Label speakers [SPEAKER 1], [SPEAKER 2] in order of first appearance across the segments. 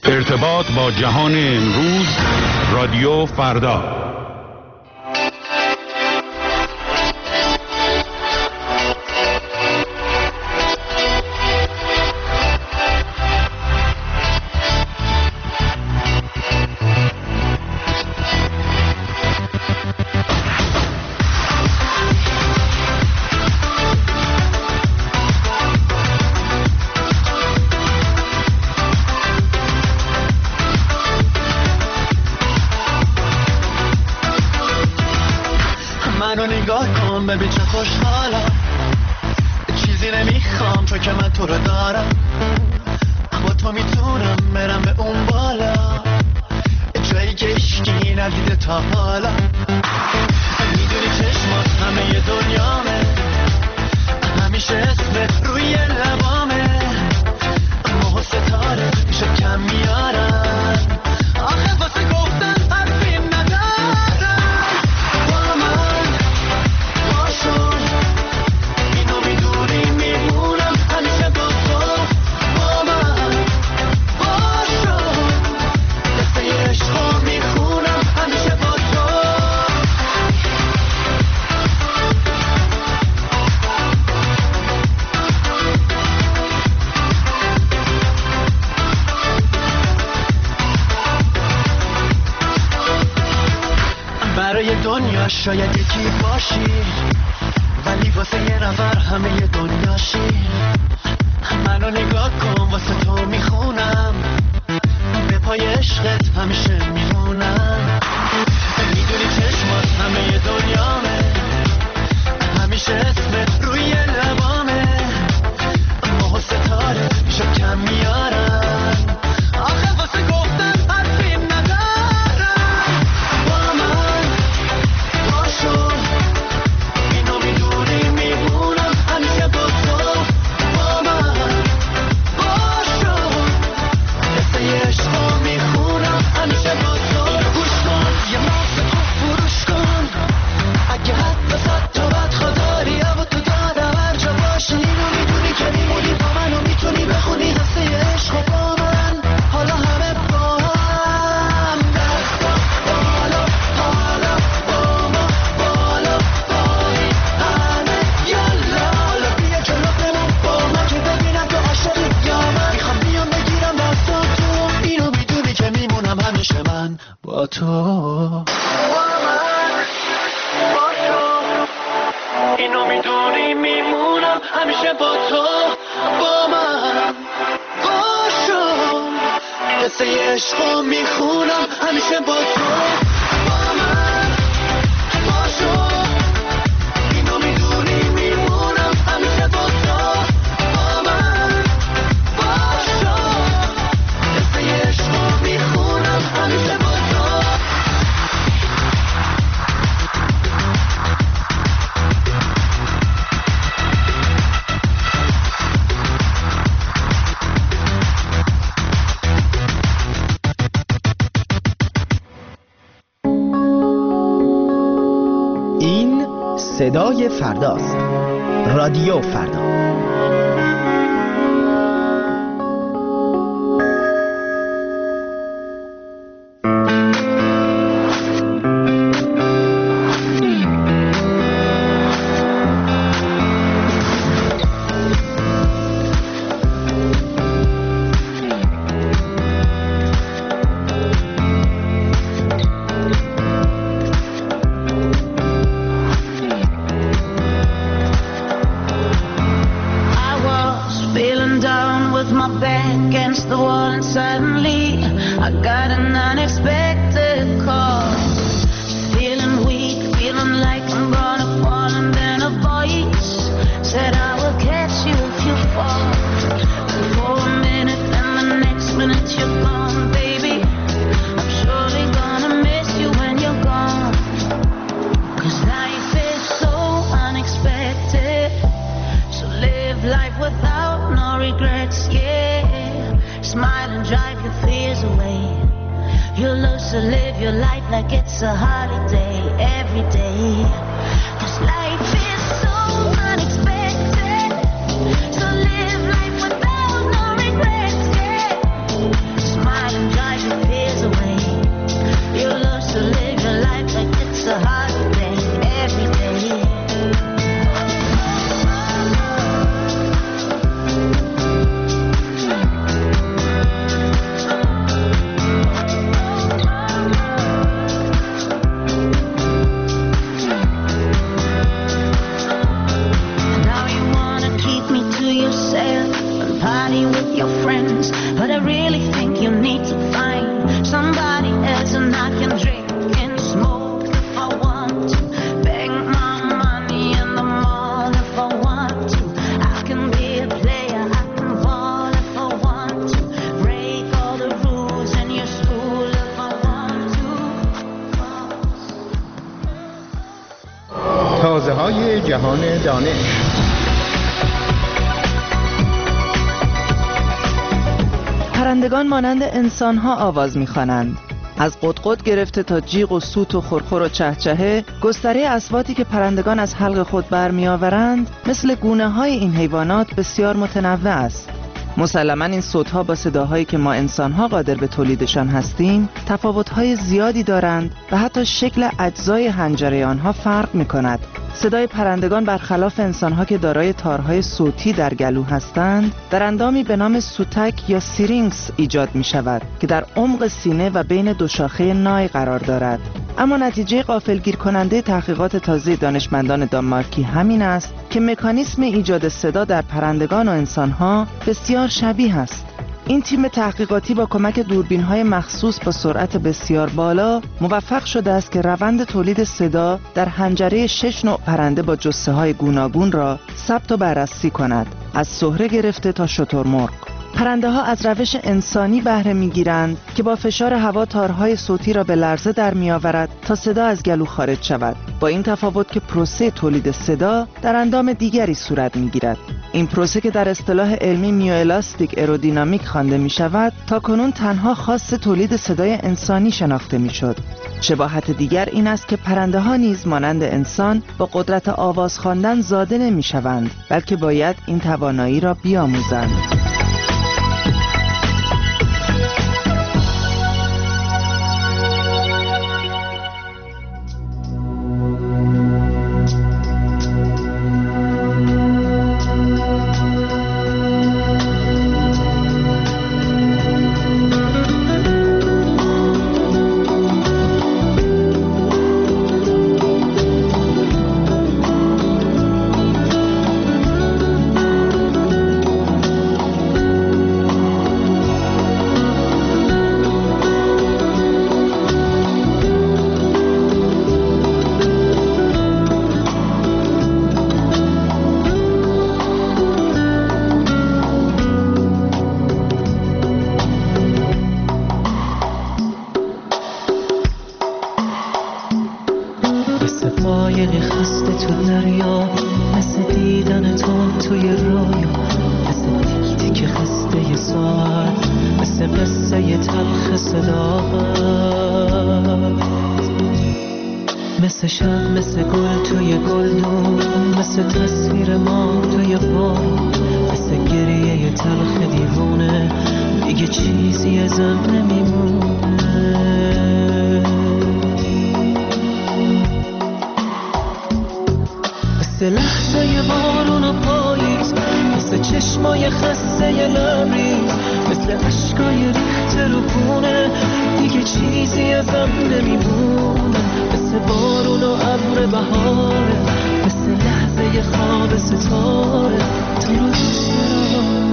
[SPEAKER 1] ارتباط با جهان امروز، رادیو فردا.
[SPEAKER 2] ببین چه خوشحالم، چیزی نمیخوام چون که من تو رو دارم. با تو میتونم برم به اون بالا، جایی که اشکی ندیده تا حالا. میدونی چشمات همه ی دنیامه، همیشه اسمت روی لبامه. ماه و ستاره میشه کم میارن، آخه واسه گفتن حرفی ندارن. با من باشون اینو میدونی میمونم همیشه با تو. با من باشون قصه عشقو میخونم همیشه با تو. برای دنیا شاید یکی باشی، ولی واسه یه نفر همه ی دنیاشی. منو نگاه کن واسه تو میخونم، به پای عشقت همیشه میمونم. میدونی چشمات همه ی دنیامه، همیشه اسمت روی لبامه. ماه و ستاره میشه کم میارن، آخه واسه گفتن حرفی ندارن. با من باشون اینو میدونی میمونم همیشه با تو. با من باشون قصه عشقو میخونم همیشه با تو. گوش کن یه مغز تو فروش کن، اگه حد وسط تو بد خداری اما تو دادم هر جا باشی. اینو میدونی که میمونی با من و میتونی بخونی قصه عشقو با من. حالا همه با هم دستا بالا، حالا با ما بالا پایین همه یالا. حالا بیا جلو بمون با من که ببینم تو عاشقی یا من. میخوام بیام بگیرم دستا تو، اینو میدونی که میمونم همیشه من با تو. با من باشو، اینو میدونی میمونم همیشه با تو. با من باشو قصه عشقو میخونم همیشه با تو. با من باشو اینو میدونی میمونم همیشه با تو. با من باشو قصه عشقو میخونم همیشه با تو.
[SPEAKER 3] این صدای فرداست، رادیو فردا.
[SPEAKER 4] So live your life like it's a holiday every day. 'Cause life is so unexpected. So live life without no regrets, yeah. Smile
[SPEAKER 3] رادیوی جهان دانش.
[SPEAKER 5] پرندگان مانند انسان‌ها آواز می‌خوانند. از قدقد گرفته تا جیغ و سوت و خرخر و چهچهه، گستره اصواتی که پرندگان از حلق خود برمی‌آورند مثل گونه‌های این حیوانات بسیار متنوع است. مسلماً این صوت‌ها با صداهایی که ما انسان‌ها قادر به تولیدشان هستیم تفاوت‌های زیادی دارند و حتی شکل اجزای حنجره آنها فرق می‌کند. صدای پرندگان برخلاف انسان‌ها که دارای تارهای صوتی در گلو هستند، در اندامی به نام سوتک یا سیرینکس ایجاد می‌شود که در عمق سینه و بین دو شاخه نای قرار دارد. اما نتیجه غافلگیر کننده تحقیقات تازه دانشمندان دانمارکی همین است که مکانیسم ایجاد صدا در پرندگان و انسان‌ها بسیار شبیه است. این تیم تحقیقاتی با کمک دوربین‌های مخصوص با سرعت بسیار بالا موفق شده است که روند تولید صدا در حنجره 6 نوع پرنده با جثه‌های گوناگون را ثبت و بررسی کند، از سهره گرفته تا شترمرغ. پرنده ها از روش انسانی بهره می‌گیرند که با فشار هوا تارهای صوتی را به لرزه در می‌آورد تا صدا از گلو خارج شود. با این تفاوت که پروسه تولید صدا در اندام دیگری صورت می‌گیرد. این پروسه که در اصطلاح علمی میوالاستیک ایرودینامیک خوانده می‌شود، تاکنون تنها خاص تولید صدای انسانی شناخته می‌شد. شباهت دیگر این است که پرنده ها نیز مانند انسان با قدرت آواز خواندن زاده نمی‌شوند، بلکه باید این توانایی را بیاموزند.
[SPEAKER 2] مثل شب، مثل گل توی گلدون، مثل تصویر ما توی بارون، مثل گریه تلخ دیوونه، دیگه چیزی ازم نمیمونه. مثل لحظه بارون و پاییز، مثل چشمای خسته لبریز، مثل عشقای ریخته رو خونه، دیگه چیزی ازم نمیمونه. مثل بارون و ابر بهاره، مثل لحظه خواب ستاره، تو رو دوست دارم.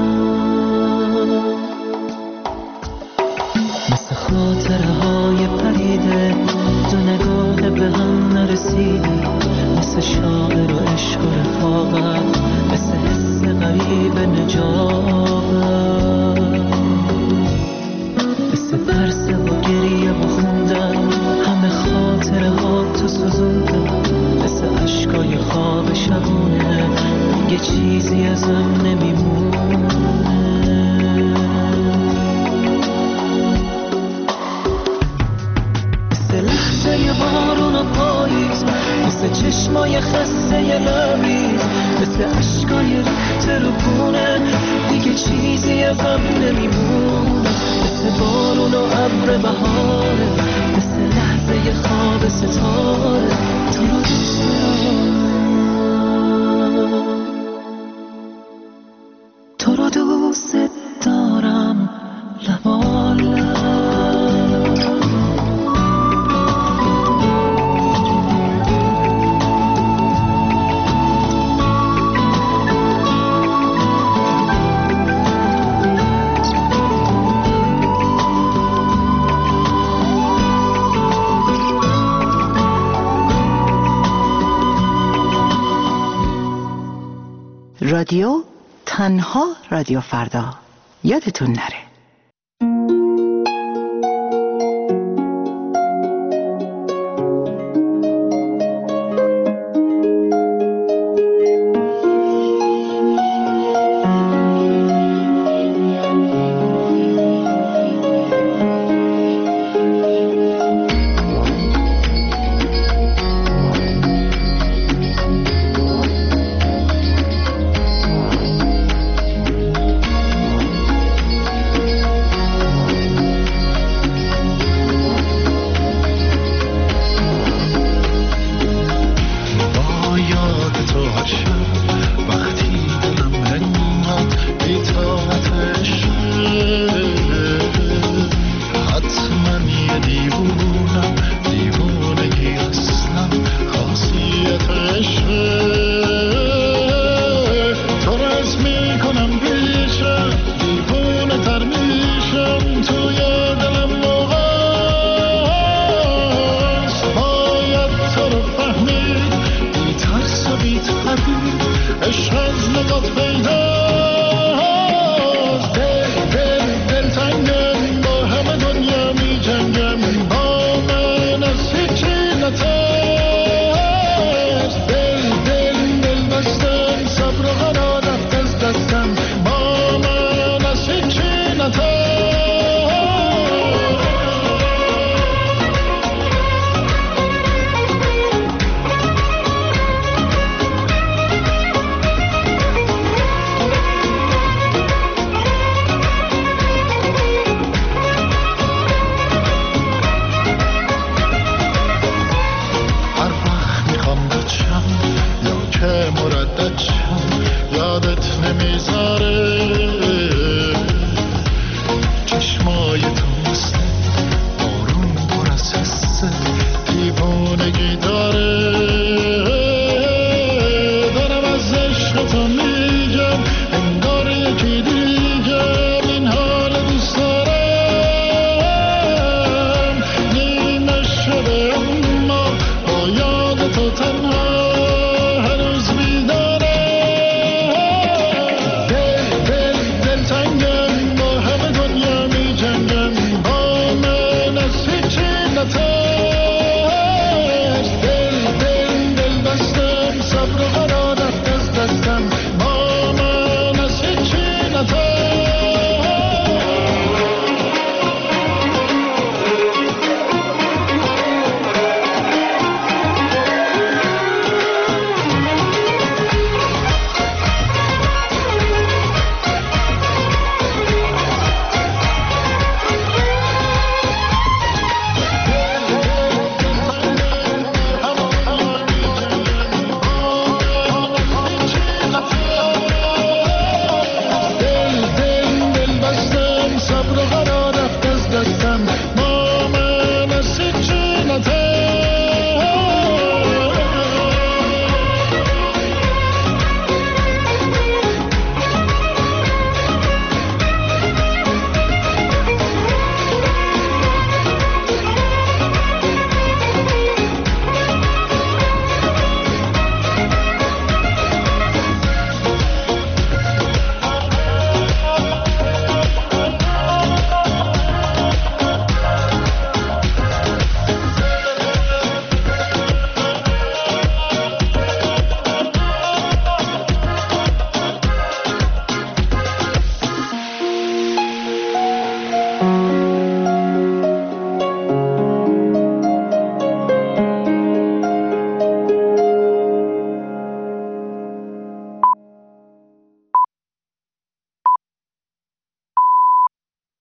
[SPEAKER 2] مثل خاطره های پریده، دو نگاه به هم نرسیده، مثل شاعر و عشق و رفاقت، مثل حس غریب نجابت، مثل ترس و گریه و خوندن، همه خاطره ها تو سوزوندن، مثل عشقای خواب شبونه، دیگه چیزی ازم نمیمونه. مثل لحظه بارون و پاییز، مثل چشمای خسته لبریز، مثل عشقای ریخته رو خونه، دیگه چیزی ازم نمیمونه. مثل بارون و ابر بهاره، مثل لحظه خواب ستاره، تو رو دوست دارم، تو رو دوست دارم، لبالب.
[SPEAKER 5] رادیو تنها رادیو فردا، یادتون نره.
[SPEAKER 6] توی دلم موقعست، باید تو رو فهمید، بی ترس و بی تردید، عشق از نگات